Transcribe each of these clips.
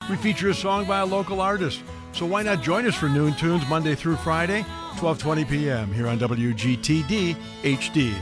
We feature a song by a local artist. So why not join us for Noon Tunes Monday through Friday, 12:20 p.m. here on WGTD HD.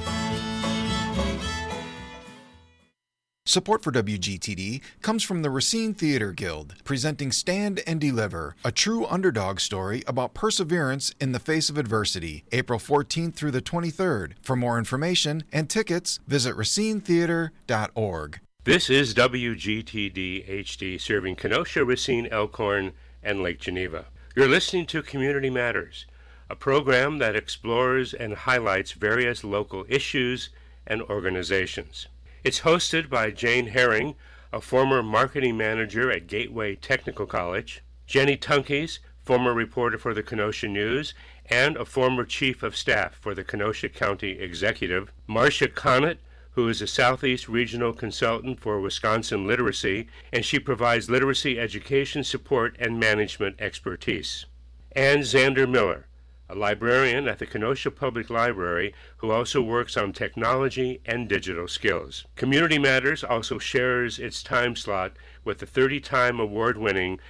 Support for WGTD comes from the Racine Theater Guild, presenting Stand and Deliver, a true underdog story about perseverance in the face of adversity, April 14th through the 23rd. For more information and tickets, visit racinetheater.org. This is WGTD HD, serving Kenosha, Racine, Elkhorn, and Lake Geneva. You're listening to Community Matters, a program that explores and highlights various local issues and organizations. It's hosted by Jane Herring, a former marketing manager at Gateway Technical College, Jenny Tunkeys, former reporter for the Kenosha News, and a former chief of staff for the Kenosha County Executive, Marcia Connett, who is a Southeast Regional Consultant for Wisconsin Literacy, and she provides literacy education support and management expertise, and Xander Miller, a librarian at the Kenosha Public Library who also works on technology and digital skills. Community Matters also shares its time slot with the 30-time award-winning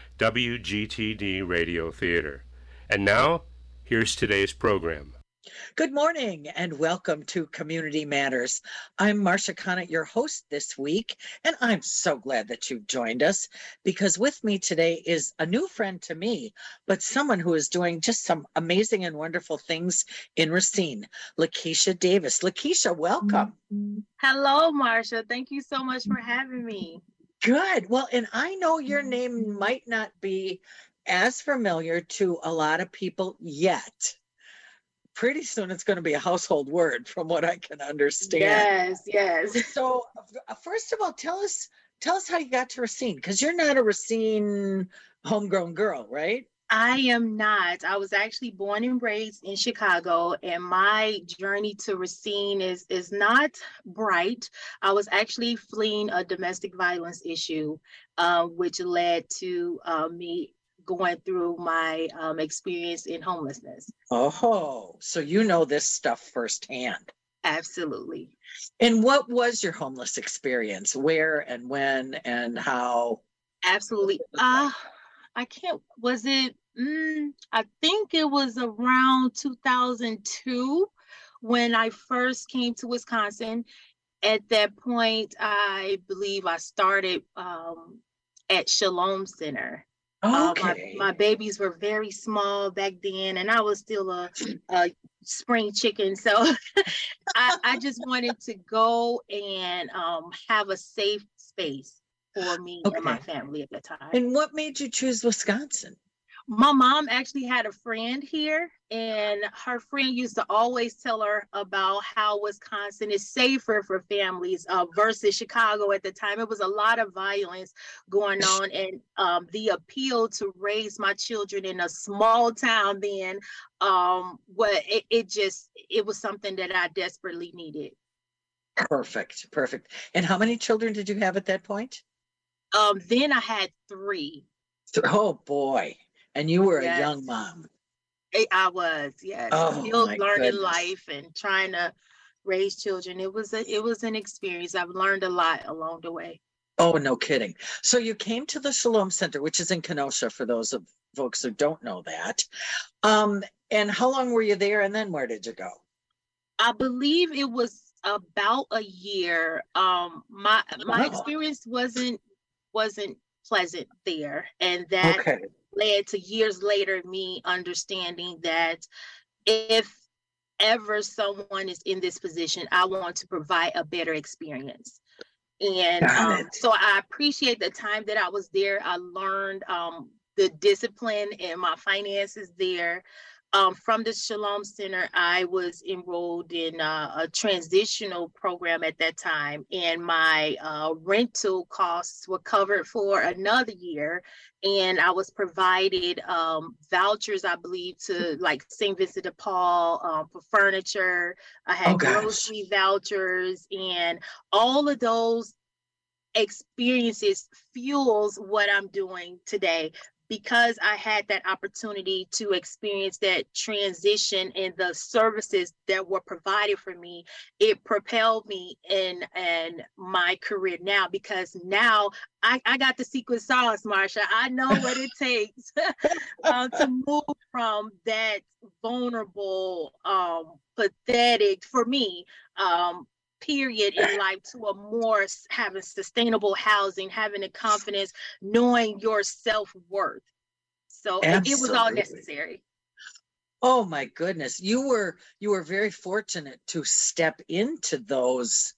WGTD Radio Theater. And now, here's today's program. Good morning and welcome to Community Matters. I'm Marcia Connett, your host this week, and I'm so glad that you've joined us because with me today is a new friend to me, but someone who is doing just some amazing and wonderful things in Racine, Lakeisha Davis. Lakeisha, welcome. Hello, Marcia. Thank you so much for having me. Good. Well, and I know your name might not be as familiar to a lot of people yet. Pretty soon it's going to be a household word from what I can understand. Yes. So first of all, tell us how you got to Racine, because you're not a Racine homegrown girl, right? I am not. I was actually born and raised in Chicago, and my journey to Racine is not bright. I was actually fleeing a domestic violence issue, which led to me going through my experience in homelessness. Oh, so you know this stuff firsthand. Absolutely. And what was your homeless experience? Where and when and how? Absolutely. I think it was around 2002 when I first came to Wisconsin. At that point, I believe I started at Shalom Center. Okay. My babies were very small back then, and I was still a spring chicken. So I just wanted to go and have a safe space for me and my family at the time. And what made you choose Wisconsin? My mom actually had a friend here, and her friend used to always tell her about how Wisconsin is safer for families versus Chicago at the time. It was a lot of violence going on, and the appeal to raise my children in a small town then, it was something that I desperately needed. Perfect. And how many children did you have at that point? Then I had three. Oh boy. And you were a young mom. I was, yes. Oh, still learning goodness. life and trying to raise children. It was an experience. I've learned a lot along the way. Oh, no kidding. So you came to the Shalom Center, which is in Kenosha, for those of folks who don't know that. And how long were you there? And then where did you go? I believe it was about a year. My experience wasn't pleasant there, and that led to years later me understanding that if ever someone is in this position, I want to provide a better experience. And so I appreciate the time that I was there. I learned the discipline and my finances there. From the Shalom Center, I was enrolled in a transitional program at that time, and my rental costs were covered for another year. And I was provided vouchers, I believe, to like St. Vincent de Paul for furniture. I had grocery vouchers, and all of those experiences fuels what I'm doing today. because I had that opportunity to experience that transition in the services that were provided for me, it propelled me in my career now, because now I got the secret sauce, Marsha. I know what it takes to move from that vulnerable, pathetic, for me, period in life, to a more having sustainable housing, having the confidence, knowing your self-worth. So it was all necessary. Oh my goodness. You were very fortunate to step into those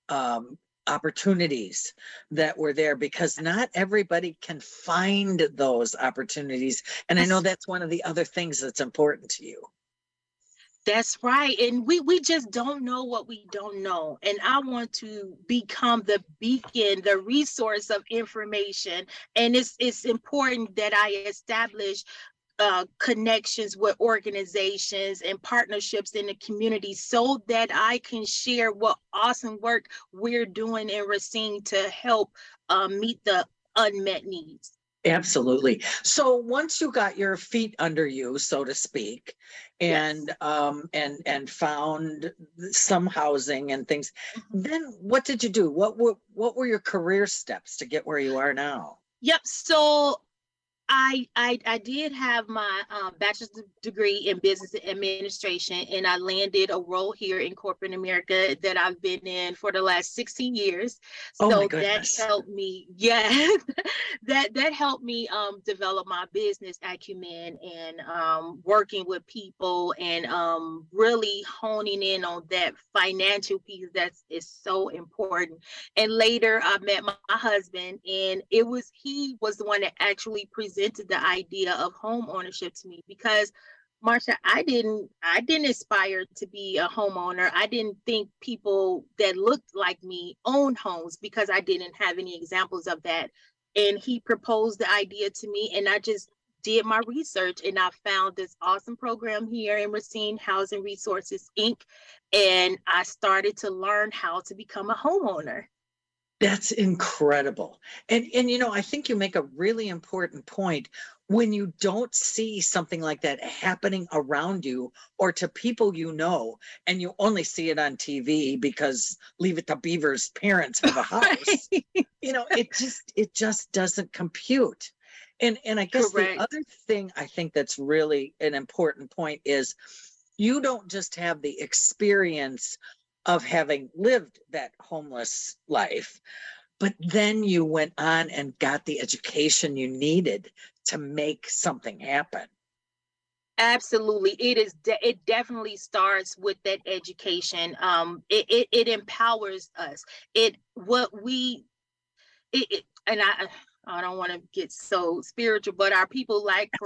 opportunities that were there, because not everybody can find those opportunities. And I know that's one of the other things that's important to you. That's right. And we just don't know what we don't know. And I want to become the beacon, the resource of information. And it's important that I establish connections with organizations and partnerships in the community, so that I can share what awesome work we're doing in Racine to help meet the unmet needs. Absolutely. So once you got your feet under you, so to speak, and yes. and found some housing and things, then what did you do? What were your career steps to get where you are now? Yep. So I did have my bachelor's degree in business administration, and I landed a role here in corporate America that I've been in for the last 16 years. So that helped me, that helped me develop my business acumen and working with people and really honing in on that financial piece that is so important. And later I met my husband, and he was the one that actually presented the idea of home ownership to me, because Marsha, I didn't aspire to be a homeowner. I didn't think people that looked like me owned homes, because I didn't have any examples of that. And he proposed the idea to me, and I just did my research, and I found this awesome program here in Racine, Housing Resources, Inc. And I started to learn how to become a homeowner. That's incredible. And I think you make a really important point. When you don't see something like that happening around you or to people you know, and you only see it on TV because Leave It to Beaver's parents have a house, it just doesn't compute. And I guess Correct. The other thing I think that's really an important point is you don't just have the experience of having lived that homeless life, but then you went on and got the education you needed to make something happen. Absolutely. It definitely starts with that education. It empowers us. I don't want to get so spiritual, but our people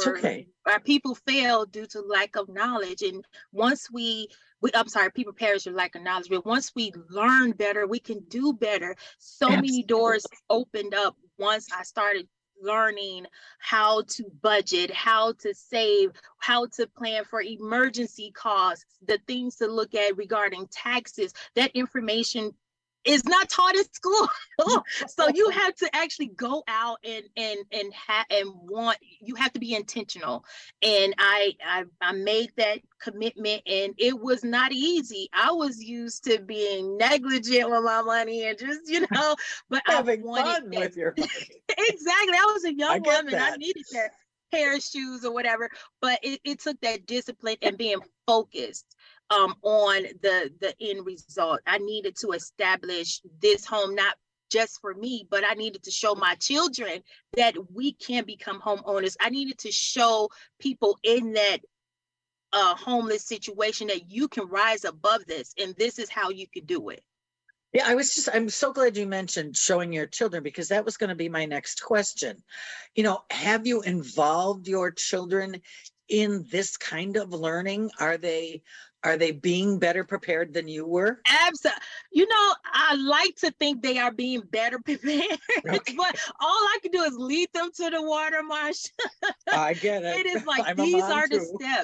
fail due to lack of knowledge. And once people perish with lack of knowledge, but once we learn better, we can do better. So Absolutely. Many doors opened up once I started learning how to budget, how to save, how to plan for emergency costs, the things to look at regarding taxes. That information is not taught in school. So you have to actually go out and you have to be intentional. And I made that commitment, and it was not easy. I was used to being negligent with my money and just, but having fun with your money. Exactly. I was a young woman. I needed that pair of shoes or whatever, but it took that discipline and being focused on the end result. I needed to establish this home, not just for me, but I needed to show my children that we can become homeowners. I needed to show people in that homeless situation that you can rise above this, and this is how you could do it. Yeah, I'm so glad you mentioned showing your children, because that was going to be my next question. Have you involved your children in this kind of learning? Are they being better prepared than you were? Absolutely. I like to think they are being better prepared, okay. But all I can do is lead them to the water, Marsha. I get it. It is like, these are the steps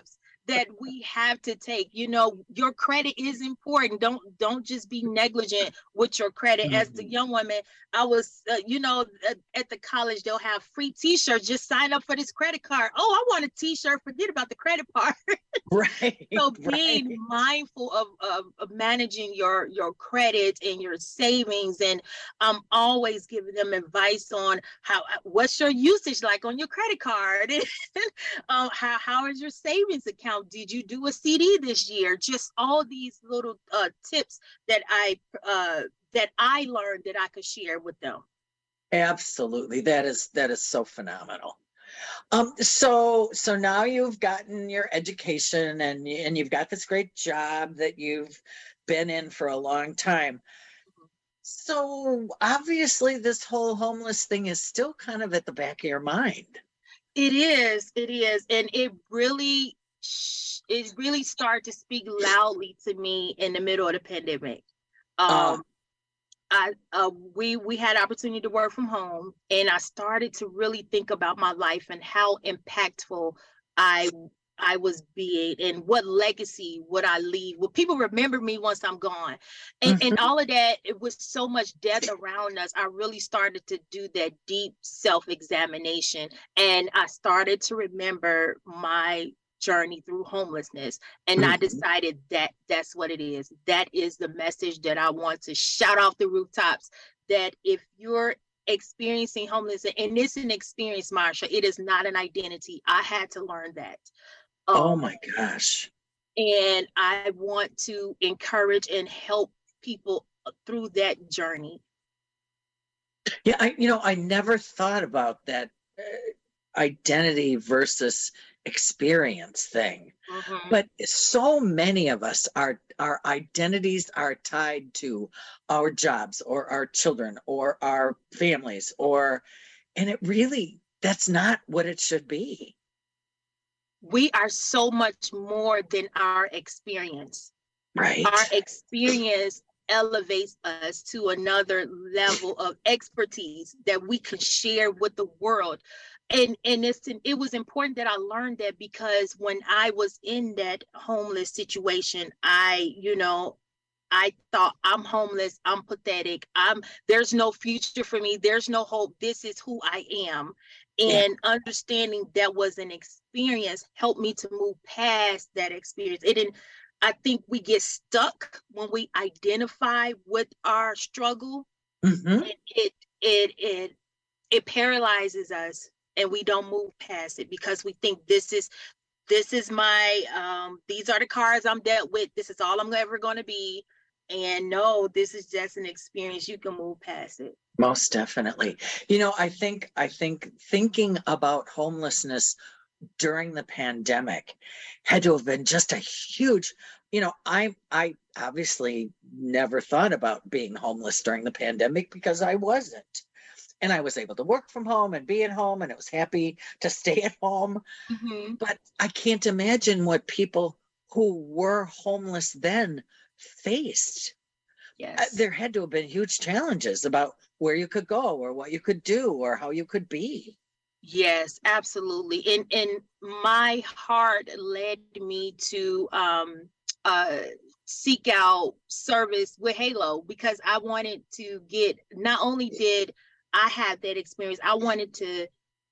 that we have to take. You know, your credit is important. Don't just be negligent with your credit. As the young woman, I was, at the college, they'll have free t-shirts. Just sign up for this credit card. Oh, I want a t-shirt. Forget about the credit part. Right. So being mindful of managing your credit and your savings, and I'm always giving them advice on what's your usage like on your credit card. How is your savings account? Did you do a CD this year? Just all these little tips that I learned that I could share with them. Absolutely. That is so phenomenal. So now you've gotten your education and you've got this great job that you've been in for a long time. So obviously this whole homeless thing is still kind of at the back of your mind. It is. And it really started to speak loudly to me in the middle of the pandemic. We had opportunity to work from home, and I started to really think about my life and how impactful I was being, and what legacy would I leave? Will people remember me once I'm gone? And all of that, it was so much death around us. I really started to do that deep self-examination, and I started to remember my journey through homelessness. And I decided that that's what it is. That is the message that I want to shout off the rooftops, that if you're experiencing homelessness, and it's an experience, Marsha, it is not an identity. I had to learn that. Oh my gosh. And I want to encourage and help people through that journey. Yeah, I never thought about that identity versus experience thing. But so many of us, our identities are tied to our jobs or our children or our families, and it really, that's not what it should be. We are so much more than our experience. Right. Our experience elevates us to another level of expertise that we can share with the world. And it was important that I learned that, because when I was in that homeless situation, I thought, I'm homeless, I'm pathetic, there's no future for me, there's no hope, this is who I am. And understanding that was an experience helped me to move past that experience. I think we get stuck when we identify with our struggle. And it paralyzes us, and we don't move past it, because we think this is my these are the cards I'm dealt with, this is all I'm ever going to be. And no, this is just an experience. You can move past it. Most definitely. I think thinking about homelessness during the pandemic had to have been just a huge, I obviously never thought about being homeless during the pandemic, because I wasn't. And I was able to work from home and be at home, and I was happy to stay at home. But I can't imagine what people who were homeless then faced. Yes. There had to have been huge challenges about where you could go or what you could do or how you could be. Yes, absolutely. And my heart led me to seek out service with Halo, because I wanted to not only did I have that experience, I wanted to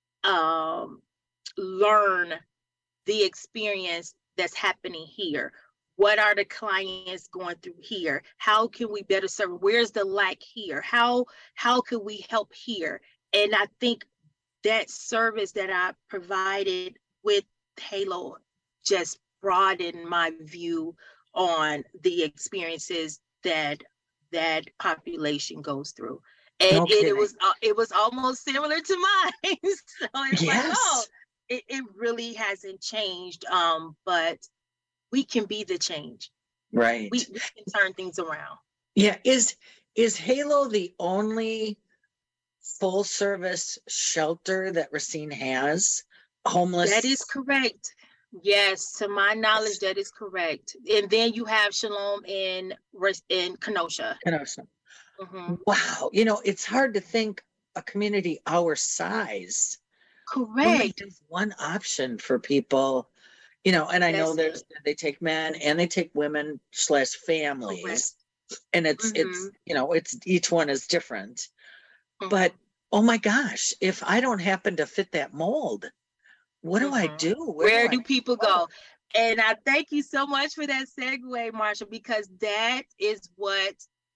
learn the experience that's happening here. What are the clients going through here? How can we better serve? Where's the lack here? How can we help here? And I think that service that I provided with Halo just broadened my view on the experiences that population goes through. And it was almost similar to mine. So it's it really hasn't changed. But we can be the change. Right. We can turn things around. Yeah. Is Halo the only full service shelter that Racine has? Homeless? That is correct. Yes, to my knowledge, that is correct. And then you have Shalom in Kenosha. Wow. It's hard to think a community our size. Correct. Only one option for people, And I know they take men and they take women / families. And it's each one is different. But oh my gosh, if I don't happen to fit that mold, what do I do? Where do people go? And I thank you so much for that segue, Marsha, because that is what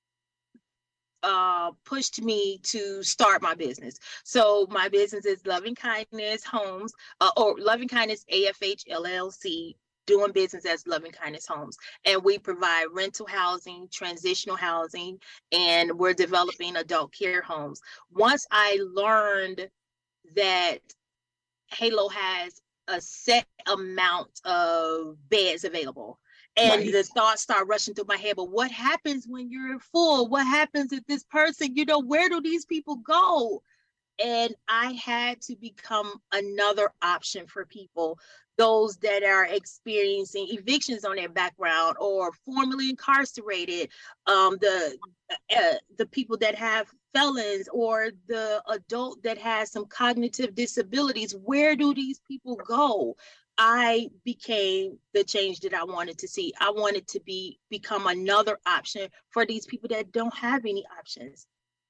pushed me to start my business. So my business is Loving Kindness Homes, or Loving Kindness AFH LLC, doing business as Loving Kindness Homes. And we provide rental housing, transitional housing, and we're developing adult care homes. Once I learned that Halo has a set amount of beds available, and the thoughts start rushing through my head, but what happens when you're full? What happens if this person, where do these people go? And I had to become another option for people, those that are experiencing evictions on their background or formerly incarcerated, the people that have felons, or the adult that has some cognitive disabilities. Where do these people go? I became the change that I wanted to see. I wanted to become another option for these people that don't have any options.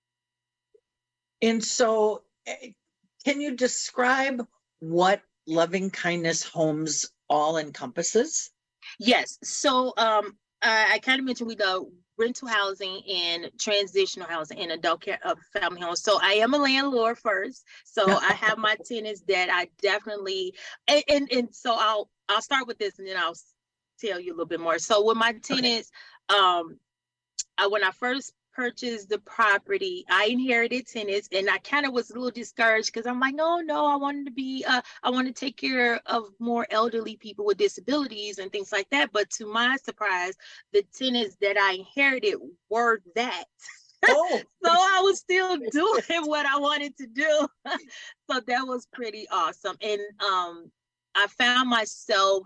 And so can you describe what Loving Kindness Homes all encompasses? Yes. So I kind of mentioned we do rental housing and transitional housing and adult care of family homes. So I am a landlord first. So I have my tenants that I definitely, and so I'll start with this and then I'll tell you a little bit more. So with my tenants, when I first purchased the property, I inherited tenants, and I kind of was a little discouraged because I'm like, no, I wanted to be, I want to take care of more elderly people with disabilities and things like that. But to my surprise, the tenants that I inherited were that. So I was still doing what I wanted to do. So that was pretty awesome. And I found myself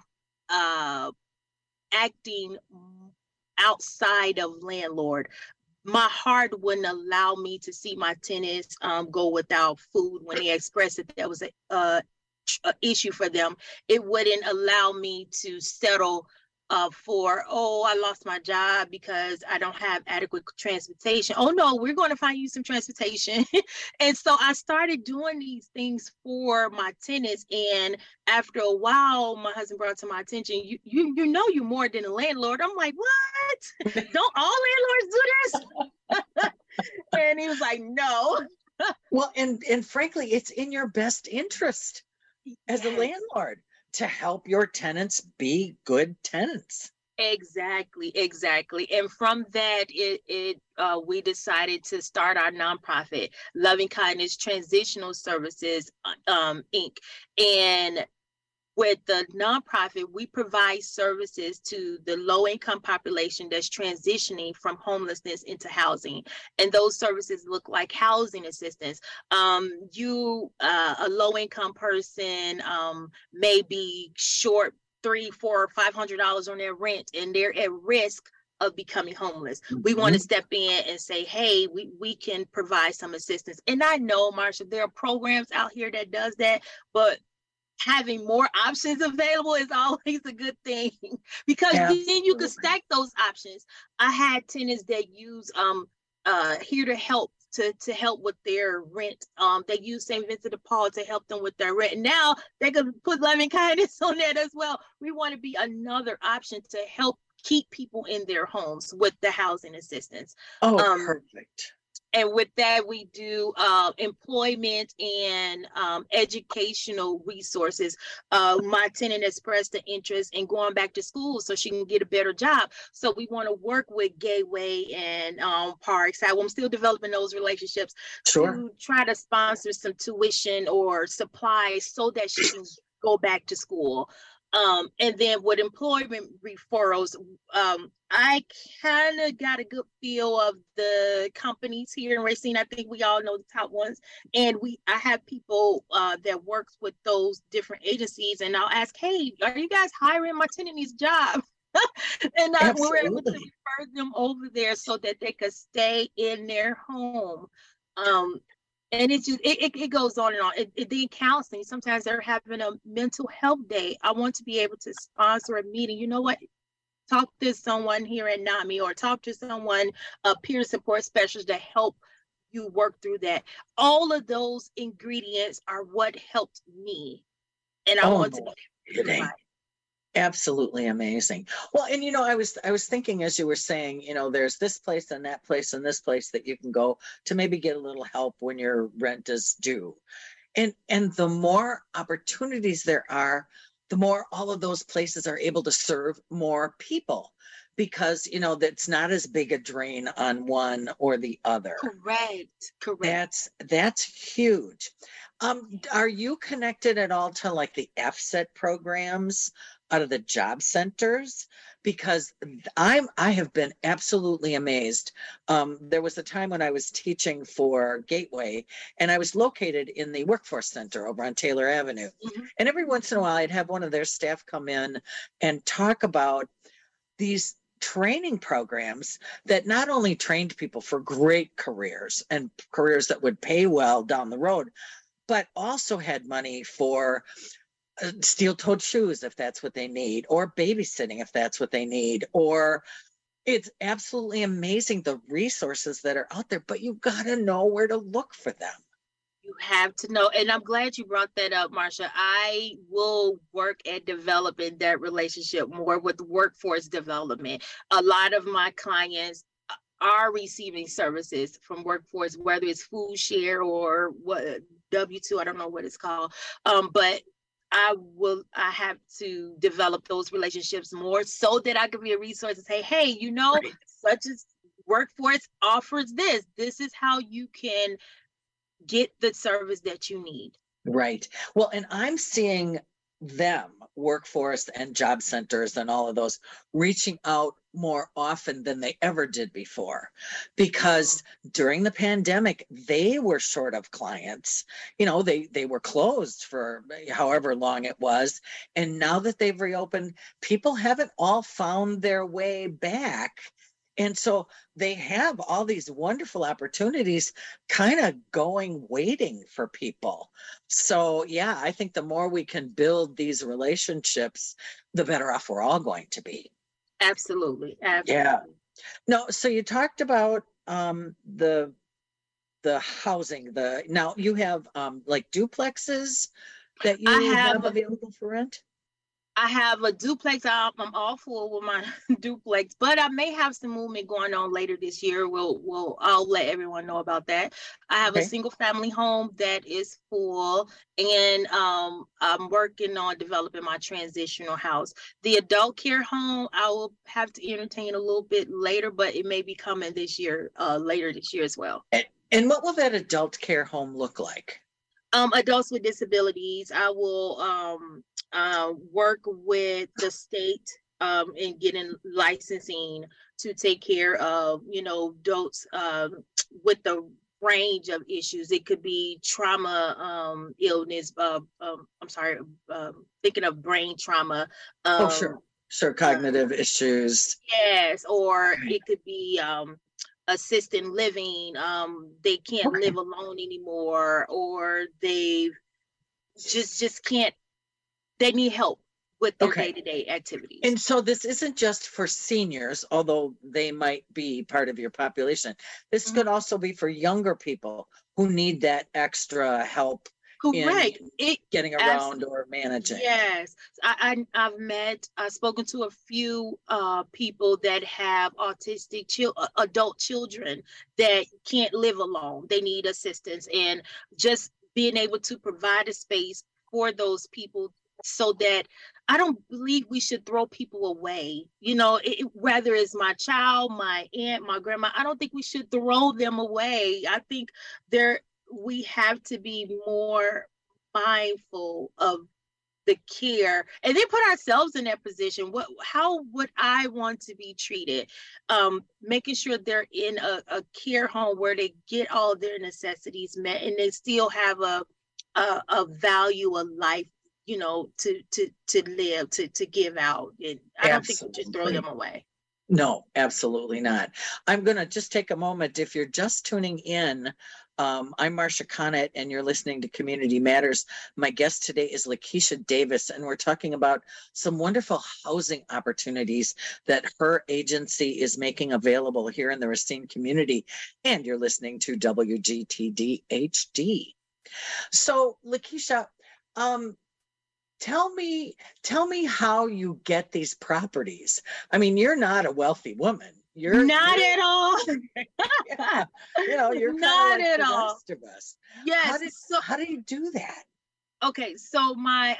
acting outside of landlord. My heart wouldn't allow me to see my tenants go without food when they expressed that there was a issue for them. It wouldn't allow me to settle for, I lost my job because I don't have adequate transportation. Oh no, we're going to find you some transportation. And so I started doing these things for my tenants. And after a while, my husband brought to my attention, you know, you're more than a landlord. I'm like, what? Don't all landlords do this? And he was like, no. Well, and frankly, it's in your best interest as a landlord to help your tenants be good tenants. Exactly. And from that, we decided to start our nonprofit, Loving Kindness Transitional Services, Inc. And with the nonprofit, we provide services to the low-income population that's transitioning from homelessness into housing. And those services look like housing assistance. A low-income person may be short $300, $400, $500 on their rent, and they're at risk of becoming homeless. We want to step in and say, hey, we can provide some assistance. And I know, Marsha, there are programs out here that does that, but having more options available is always a good thing, because then you can stack those options. I had tenants that use Here to Help to help with their rent. They use St. Vincent de Paul to help them with their rent. And now they can put Loving Kindness on that as well. We want to be another option to help keep people in their homes with the housing assistance. Perfect. And with that, we do employment and educational resources. My tenant expressed an interest in going back to school so she can get a better job. So we want to work with Gateway and Parkside. I'm still developing those relationships to try to sponsor some tuition or supplies so that she can go back to school. And then with employment referrals, I kind of got a good feel of the companies here in Racine. I think we all know the top ones. And I have people that works with those different agencies, and I'll ask, hey, are you guys hiring? My tenant needs a job. And we're able to refer them over there so that they could stay in their home. And it's just, it goes on and on. Then counseling, sometimes they're having a mental health day. I want to be able to sponsor a meeting. You know what? Talk to someone here at NAMI, or talk to someone, a peer support specialist, to help you work through that. All of those ingredients are what helped me. And I want to be absolutely amazing. Well, and I was thinking, as you were saying, there's this place and that place and this place that you can go to maybe get a little help when your rent is due. And the more opportunities there are, the more all of those places are able to serve more people, because that's not as big a drain on one or the other. Correct. That's huge. Are you connected at all to like the FSET programs out of the job centers? Because I have been absolutely amazed. There was a time when I was teaching for Gateway, and I was located in the Workforce Center over on Taylor Avenue. Mm-hmm. And every once in a while, I'd have one of their staff come in and talk about these training programs that not only trained people for great careers and careers that would pay well down the road, but also had money for steel-toed shoes if that's what they need, or babysitting if that's what they need. Or it's absolutely amazing, the resources that are out there, but you've got to know where to look for them. You have to know. And I'm glad you brought that up, Marsha. I will work at developing that relationship more with workforce development. A lot of my clients are receiving services from workforce, whether it's food share or what W-2, I don't know what it's called. But I have to develop those relationships more so that I can be a resource and say, hey, right, such as workforce offers this. This is how you can get the service that you need. Right. Well, and I'm seeing them, workforce and job centers and all of those, reaching out more often than they ever did before, because during the pandemic, they were short of clients. They were closed for however long it was. And now that they've reopened, people haven't all found their way back. And so they have all these wonderful opportunities kind of waiting for people. So, yeah, I think the more we can build these relationships, the better off we're all going to be. Absolutely. Yeah. No, so you talked about the housing. Now you have like duplexes that you have available for rent? I have a duplex. I'm all full with my duplex, but I may have some movement going on later this year. I'll let everyone know about that. I have a single family home that is full, and I'm working on developing my transitional house. The adult care home, I will have to entertain a little bit later, but it may be coming this year, later this year as well. And what will that adult care home look like? Adults with disabilities. I will work with the state in getting licensing to take care of, adults with the range of issues. It could be trauma, illness. Thinking of brain trauma. Sure, cognitive issues. Yes, or it could be assisted living. They can't live alone anymore, or they just can't. They need help with their day-to-day activities. And so this isn't just for seniors, although they might be part of your population. This could also be for younger people who need that extra help. Correct. Getting around or managing. Yes. I've spoken to a few people that have autistic adult children that can't live alone. They need assistance, and just being able to provide a space for those people, so that I don't believe we should throw people away. Whether it's my child, my aunt, my grandma, I don't think we should throw them away. I think we have to be more mindful of the care, and then put ourselves in that position. How would I want to be treated? Making sure they're in a care home where they get all of their necessities met, and they still have a value of life, to live, to give out. And I don't think we just throw them away. No, absolutely not. I'm going to just take a moment. If you're just tuning in, I'm Marsha Connett, and you're listening to Community Matters. My guest today is Lakeisha Davis, and we're talking about some wonderful housing opportunities that her agency is making available here in the Racine community. And you're listening to WGTD HD. So, Lakeisha, tell me how you get these properties. I mean, you're not a wealthy woman. You're at all. Yeah, you're not like at the all. rest of us. Yes. How do you do that? Okay, so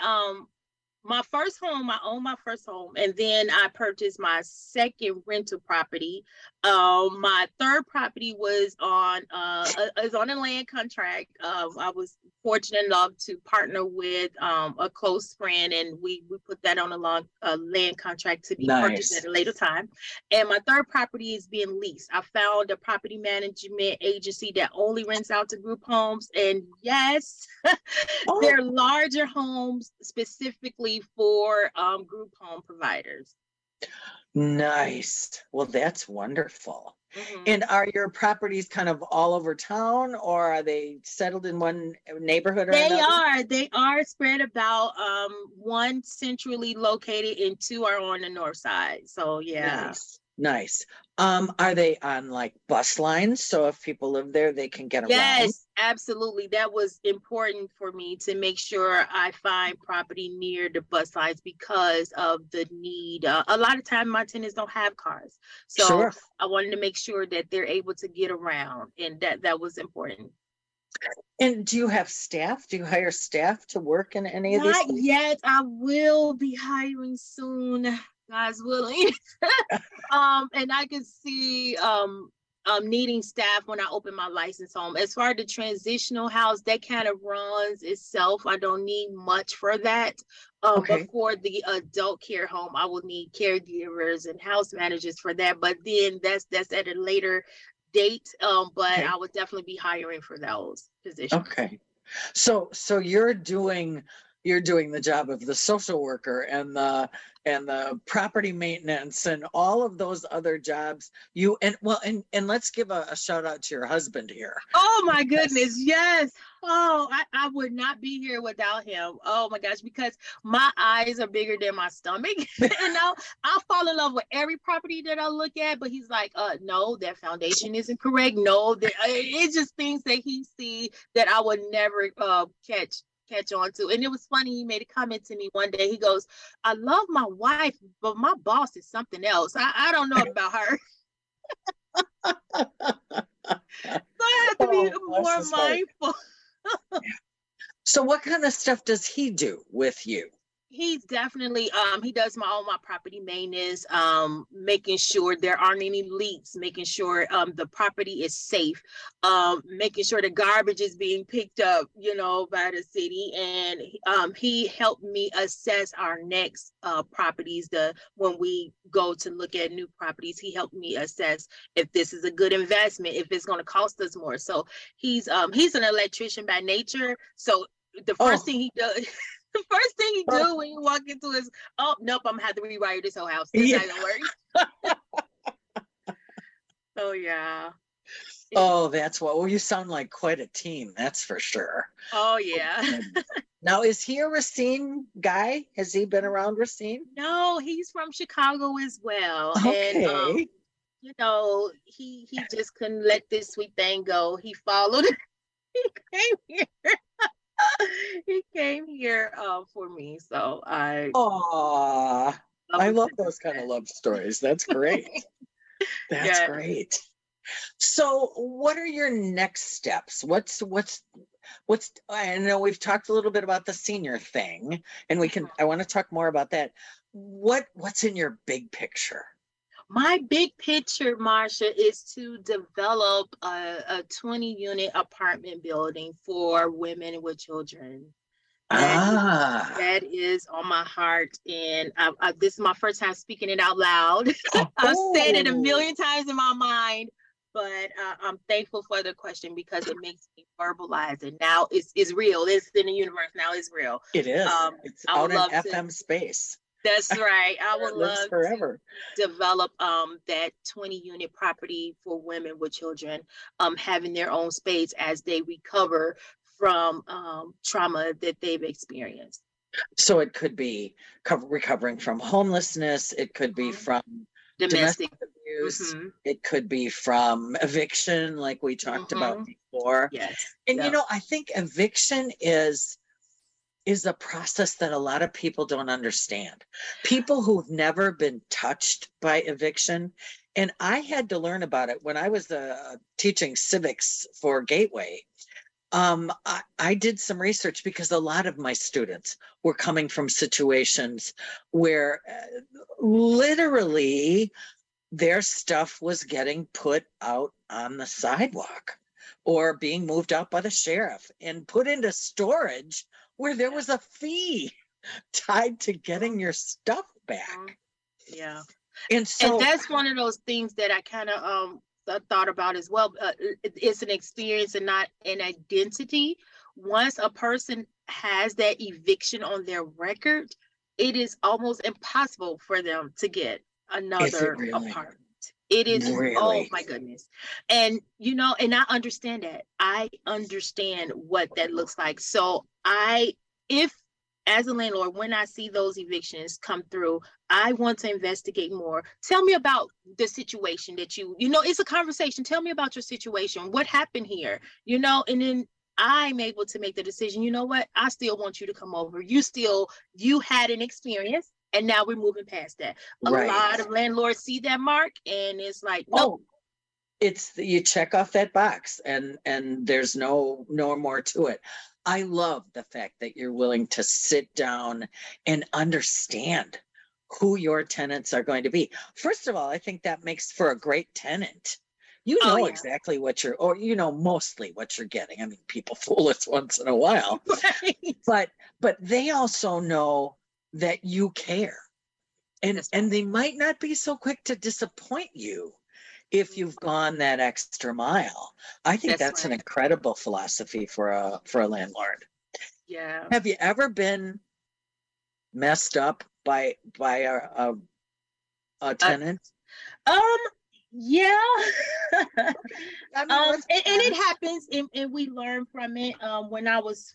my first home, I owned my first home, and then I purchased my second rental property. My third property was on a land contract. I was fortunate enough to partner with a close friend, and we put that on a land contract to be purchased at a later time. And my third property is being leased. I found a property management agency that only rents out to group homes, and yes, they're larger homes specifically for group home providers. Nice. Well, that's wonderful. Mm-hmm. And are your properties kind of all over town, or are they settled in one neighborhood or another? They are spread about, one centrally located and two are on the north side. So yeah. Nice. Are they on like bus lines? So if people live there, they can get around? Yes, absolutely. That was important for me to make sure I find property near the bus lines because of the need. A lot of time my tenants don't have cars. So sure. I wanted to make sure that they're able to get around, and that was important. And do you have staff? Do you hire staff to work in any of these? Not yet. I will be hiring soon, God's willing. And I can see needing staff when I open my license home. As far as the transitional house, that kind of runs itself. I don't need much for that. But for the adult care home, I will need caregivers and house managers for that. But then that's at a later date. But I would definitely be hiring for those positions. Okay. So you're doing the job of the social worker and the property maintenance and all of those other jobs. And let's give a shout out to your husband here. Oh my goodness, yes. Oh, I would not be here without him. Oh my gosh, because my eyes are bigger than my stomach. And I'll fall in love with every property that I look at, but he's like, no, that foundation isn't correct. No, it's just things that he sees that I would never catch on to. And it was funny, he made a comment to me one day. He goes, I love my wife, but my boss is something else. I don't know about her. So I have to be more mindful. So what kind of stuff does he do with you? He's definitely, he does all my property maintenance, making sure there aren't any leaks, making sure the property is safe, making sure the garbage is being picked up, by the city. And he helped me assess our next properties. When we go to look at new properties, he helped me assess if this is a good investment, if it's going to cost us more. So he's an electrician by nature. So the first thing he does. The first thing you do when you walk into is, oh, nope, I'm going to have to rewire this whole house. This not going to work. So, yeah. Oh, that's what. Well, you sound like quite a team. That's for sure. Oh, yeah. Now, is he a Racine guy? Has he been around Racine? No, he's from Chicago as well. Okay. And, he just couldn't let this sweet thing go. He followed. He came here. He came here for me, so I love those kind of love stories. That's great. That's great. So what are your next steps? What's I know we've talked a little bit about the senior thing, and I want to talk more about that. What's in your big picture? My big picture, Marsha, is to develop a 20-unit apartment building for women with children. That is on my heart. And this is my first time speaking it out loud. I've said it a million times in my mind, but I'm thankful for the question because it makes me verbalize it. Now it's real. It's in the universe. Now it's real. It is. It's out in FM space. That's right. I would love forever. To develop that 20-unit property for women with children, having their own space as they recover from trauma that they've experienced. So it could be recovering from homelessness. It could be from domestic abuse. It could be from eviction, like we talked about before. Yes. And you know, I think eviction is a process that a lot of people don't understand. People who've never been touched by eviction. And I had to learn about it when I was teaching civics for Gateway. I did some research because a lot of my students were coming from situations where literally their stuff was getting put out on the sidewalk or being moved out by the sheriff and put into storage where there was a fee tied to getting your stuff back. Yeah. And that's one of those things that I kind of thought about as well. It's an experience and not an identity. Once a person has that eviction on their record, it is almost impossible for them to get another apartment. It is really? Oh my goodness. And you know, and I understand that. I understand what that looks like. So if as a landlord, when I see those evictions come through, I want to investigate more. Tell me about the situation that you know, it's a conversation. Tell me about your situation. What happened here? You know, and then I'm able to make the decision, you know what? I still want you to come over. You had an experience and now we're moving past that. A lot of landlords see that, Mark, and it's like, no. You check off that box and there's no more to it. I love the fact that you're willing to sit down and understand who your tenants are going to be. First of all, I think that makes for a great tenant. You know exactly what mostly what you're getting. I mean, people fool us once in a while, but they also know that you care, and they might not be so quick to disappoint you if you've gone that extra mile. I think that's an incredible philosophy for a landlord. Yeah. Have you ever been messed up by a tenant? Yeah. And it happens, and we learn from it. When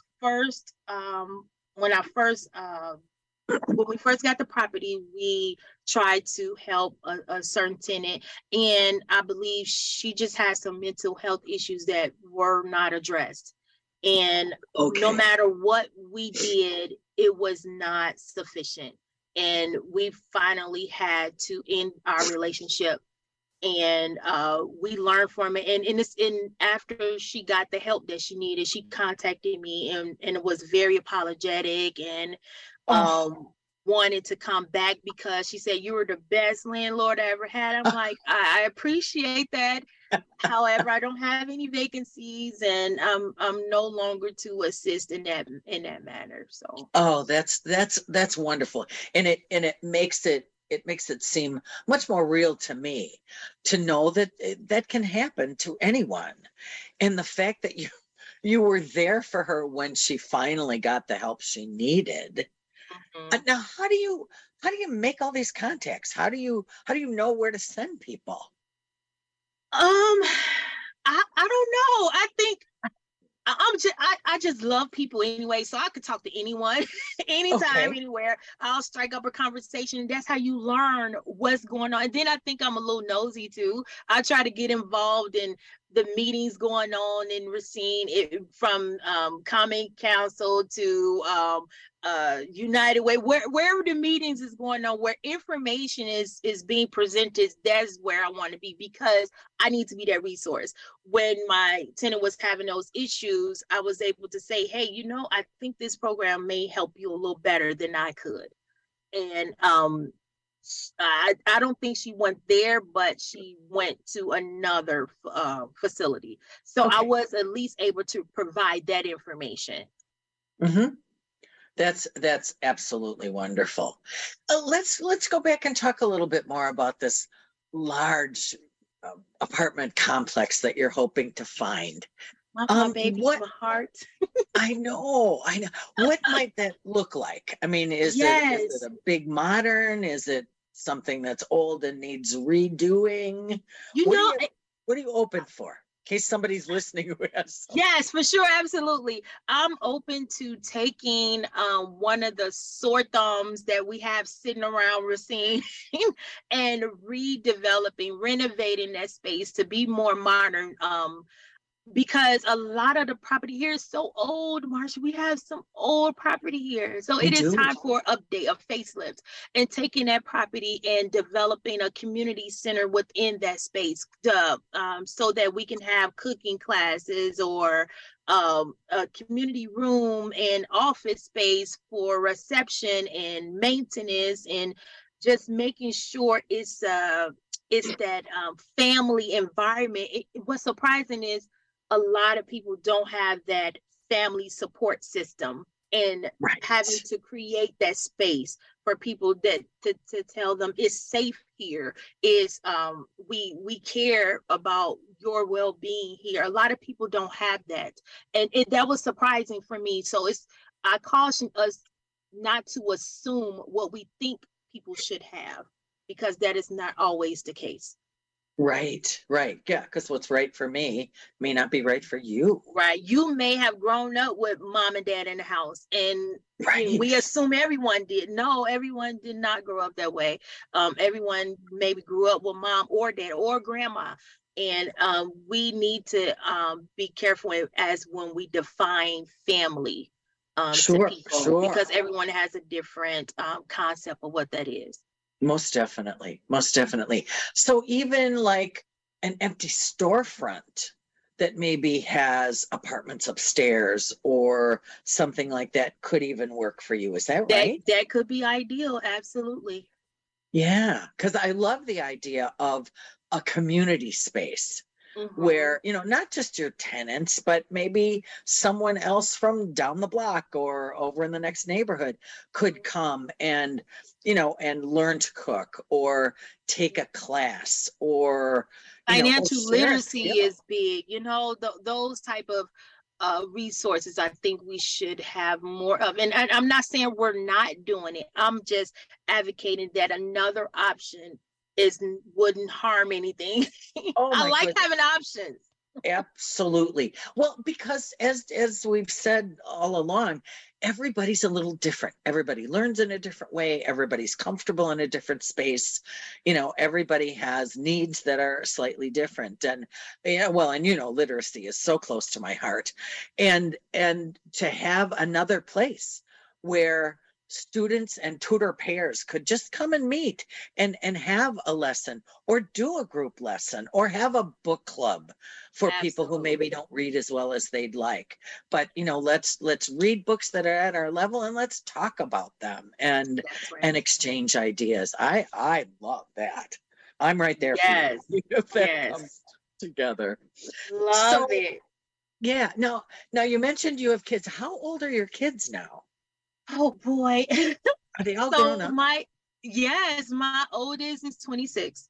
we first got the property, we tried to help a certain tenant, and I believe she just had some mental health issues that were not addressed. And no matter what we did, it was not sufficient. And we finally had to end our relationship. And we learned from it. And after she got the help that she needed, she contacted me and was very apologetic and wanted to come back because she said, you were the best landlord I ever had. I'm like, I appreciate that. However, I don't have any vacancies, and I'm no longer to assist in that manner. So that's wonderful. And it makes it seem much more real to me to know that that can happen to anyone. And the fact that you were there for her when she finally got the help she needed. Now, how do you make all these contacts? How do you know where to send people? I don't know. I think I just love people anyway, so I could talk to anyone, anytime, anywhere. I'll strike up a conversation, and that's how you learn what's going on. And then I think I'm a little nosy too. I try to get involved in the meetings going on in Racine, from Common Council to United Way, wherever the meetings is going on, where information is being presented, that's where I want to be, because I need to be that resource. When my tenant was having those issues, I was able to say, hey, I think this program may help you a little better than I could. And I don't think she went there, but she went to another facility. So I was at least able to provide that information. Mm-hmm. That's absolutely wonderful. Let's go back and talk a little bit more about this large apartment complex that you're hoping to find. My baby, my heart. I know. What might that look like? I mean, is it a big modern? Is it something that's old and needs redoing? What are you open for? In case somebody's listening who has something. Yes, for sure, absolutely. I'm open to taking one of the sore thumbs that we have sitting around Racine and renovating that space to be more modern. Because a lot of the property here is so old, Marsha. We have some old property here. So it is time for an update, a facelift, and taking that property and developing a community center within that space so that we can have cooking classes or a community room and office space for reception and maintenance, and just making sure it's that family environment. What's surprising is a lot of people don't have that family support system, and having to create that space for people that to tell them it's safe here, is we care about your well-being here. A lot of people don't have that, and that was surprising for me. So I caution us not to assume what we think people should have, because that is not always the case. Right. Yeah, because what's right for me may not be right for you. Right. You may have grown up with mom and dad in the house, and we assume everyone did. No, everyone did not grow up that way. Everyone maybe grew up with mom or dad or grandma. And we need to be careful as when we define family to people, because everyone has a different concept of what that is. Most definitely. So even like an empty storefront that maybe has apartments upstairs or something like that could even work for you. Is that right? That could be ideal. Absolutely. Yeah, because I love the idea of a community space. Where, not just your tenants, but maybe someone else from down the block or over in the next neighborhood could come and, and learn to cook or take a class, or financial literacy is big. Those type of resources I think we should have more of. And I'm not saying we're not doing it. I'm just advocating that another option wouldn't harm anything. I like having options. Absolutely. Well, because as we've said all along, everybody's a little different. Everybody learns in a different way. Everybody's comfortable in a different space. Everybody has needs that are slightly different. And literacy is so close to my heart. And to have another place where students and tutor pairs could just come and meet and have a lesson, or do a group lesson, or have a book club for people who maybe don't read as well as they'd like. But let's read books that are at our level, and let's talk about them and exchange ideas. I love that. I'm right there for you. If that comes together. Love it. Yeah. Now you mentioned you have kids. How old are your kids now? Oh boy. Are they all grown up? My oldest is 26.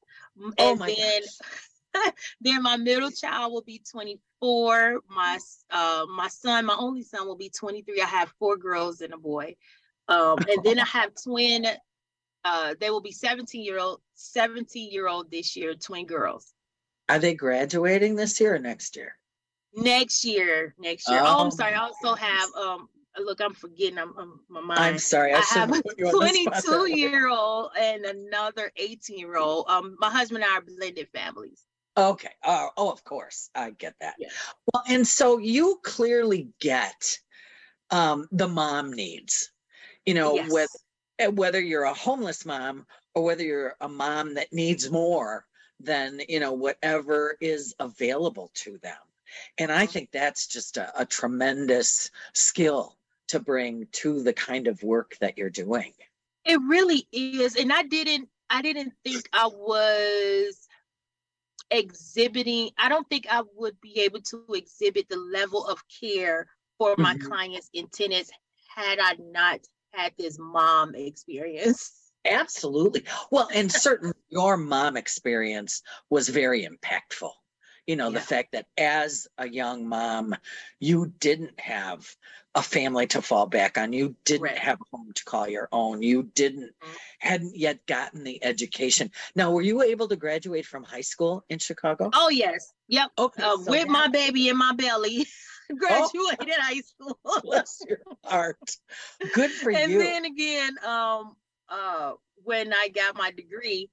Then my middle child will be 24. My only son will be 23. I have 4 girls and a boy. And then I have twin, they will be 17-year-old this year, twin girls. Are they graduating this year or next year? Next year. Oh, I'm sorry. I also have look, I'm forgetting. My mind. I'm sorry. I have a 22-year-old and another 18-year-old. My husband and I are blended families. Okay. Oh, of course. I get that. Yeah. Well, and so you clearly get the mom needs, whether you're a homeless mom or whether you're a mom that needs more than, whatever is available to them. And I think that's just a tremendous skill to bring to the kind of work that you're doing. It really is. And I didn't think I was exhibiting. I don't think I would be able to exhibit the level of care for my clients and tenants had I not had this mom experience. Absolutely. Well, and certainly your mom experience was very impactful. the fact that as a young mom, you didn't have a family to fall back on. You didn't have a home to call your own. You hadn't yet gotten the education. Now, were you able to graduate from high school in Chicago? Oh, yes. Yep. Okay. With my baby in my belly. Graduated high school. Bless your heart. Good for you. And then again, when I got my degree,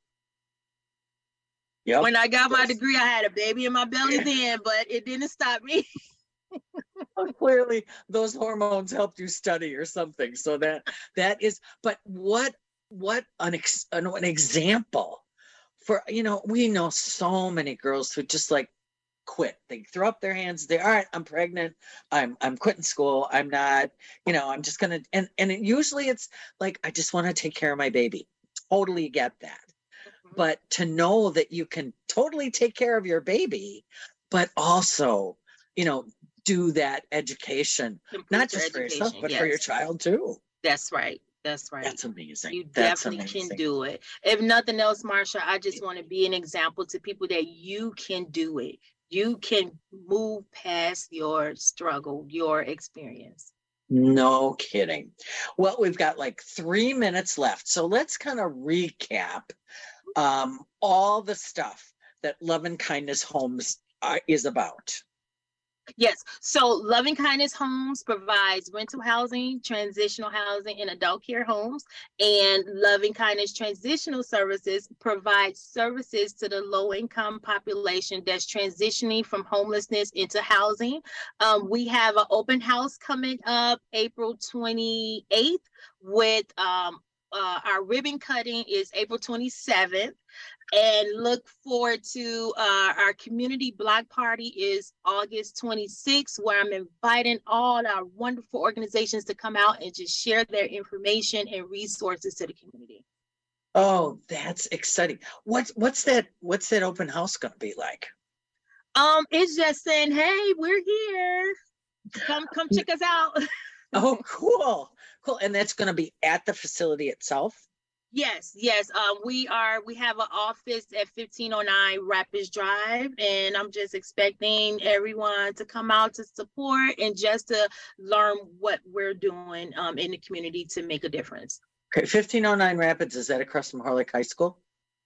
when I got my degree, I had a baby in my belly then, but it didn't stop me. Clearly, those hormones helped you study or something. So that is. But what an example for, we know so many girls who just like quit. They throw up their hands. All right, I'm pregnant. I'm quitting school. I'm not. I'm just gonna. And usually it's like, I just want to take care of my baby. Totally get that. But to know that you can totally take care of your baby, but also, do that education, not just for yourself, but for your child too. That's right. That's amazing. You definitely can do it. If nothing else, Marsha, I just want to be an example to people that you can do it. You can move past your struggle, your experience. No kidding. Well, we've got like 3 minutes left. So let's kind of recap all the stuff that Loving Kindness Homes is about. Yes. So Loving Kindness Homes provides rental housing, transitional housing, and adult care homes. And Loving Kindness Transitional Services provides services to the low-income population that's transitioning from homelessness into housing. We have an open house coming up April 28th with our ribbon cutting is April 27th. And look forward to our community block party is August 26th, where I'm inviting all our wonderful organizations to come out and just share their information and resources to the community. Oh, that's exciting. What's that open house going to be like? It's just saying, hey, we're here. Come check us out. Oh, cool. And that's going to be at the facility itself? Yes. We have an office at 1509 Rapids Drive, and I'm just expecting everyone to come out to support and just to learn what we're doing in the community to make a difference. Okay, 1509 Rapids, is that across from Horlick High School?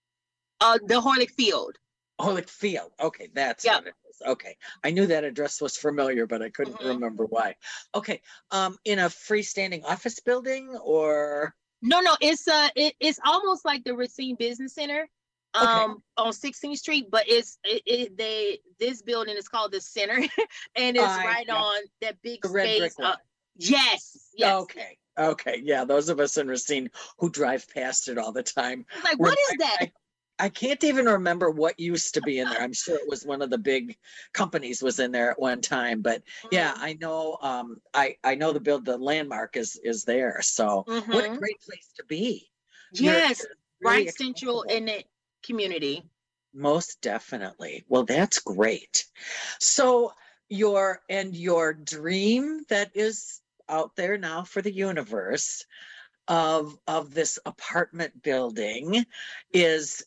The Horlick Field. Horlick Field. Okay, that's what it is. Okay, I knew that address was familiar, but I couldn't remember why. Okay, in a freestanding office building or? No, it's almost like the Racine Business Center on 16th Street, but this building is called the Center, and it's on that big space. Yes. Okay. Yeah, those of us in Racine who drive past it all the time. Like, what is that? I can't even remember what used to be in there. I'm sure it was one of the big companies was in there at one time, but yeah, I know. I know the landmark is there. So what a great place to be. Yes, right central in the community. Most definitely. Well, that's great. So your dream that is out there now for the universe of this apartment building is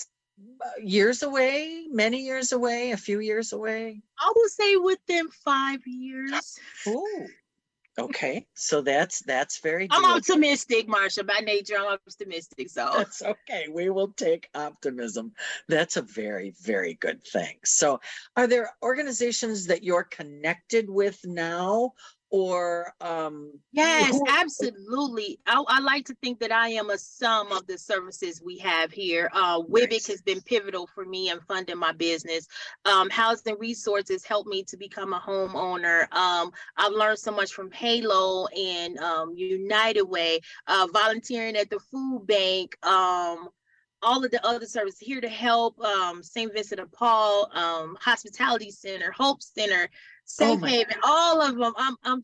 years away, many years away, a few years away? I would say within 5 years. Oh, okay. So that's very I'm optimistic, Marsha. By nature, I'm optimistic. So that's okay. We will take optimism. That's a very, very good thing. So are there organizations that you're connected with now? Or yes, absolutely. I like to think that I am a sum of the services we have here. WIBIC has been pivotal for me in funding my business. Housing Resources helped me to become a homeowner. I've learned so much from Halo and United Way, volunteering at the food bank, all of the other services here to help, St. Vincent de Paul, Hospitality Center, Hope Center, Safe Haven, all of them.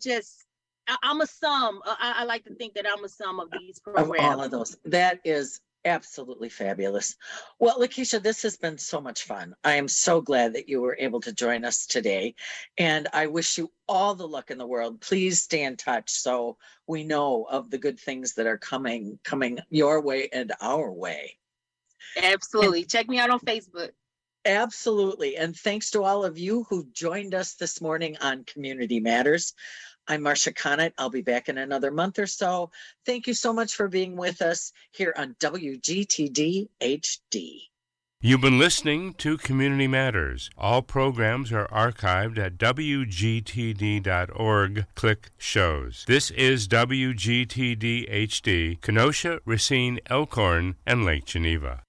I'm a sum. I like to think that I'm a sum of these programs. Of all of those. That is absolutely fabulous. Well, Lakeisha, this has been so much fun. I am so glad that you were able to join us today. And I wish you all the luck in the world. Please stay in touch so we know of the good things that are coming your way and our way. Absolutely. Check me out on Facebook. Absolutely. And thanks to all of you who joined us this morning on Community Matters. I'm Marcia Connett. I'll be back in another month or so. Thank you so much for being with us here on WGTD HD. You've been listening to Community Matters. All programs are archived at WGTD.org. Click Shows. This is WGTD HD, Kenosha, Racine, Elkhorn, and Lake Geneva.